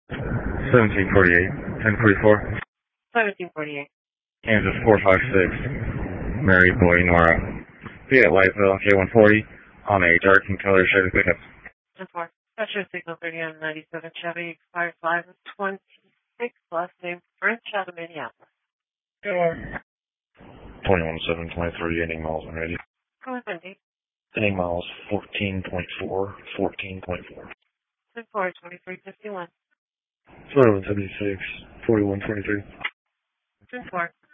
1748, 1044. 1748. Kansas 456. Mary Boy Nora. Be at Whiteville, K140, on a dark and color Chevy pickup. 10-4. That's your signal 30 on 97 Chevy, expired 5/26, last name French, out of Minneapolis. Go on. 21/7/23, ending miles on radio. Go ahead, Wendy. Ending miles 14.4, 14.4. 10-4, 2351. 2176, 4123. 10-4.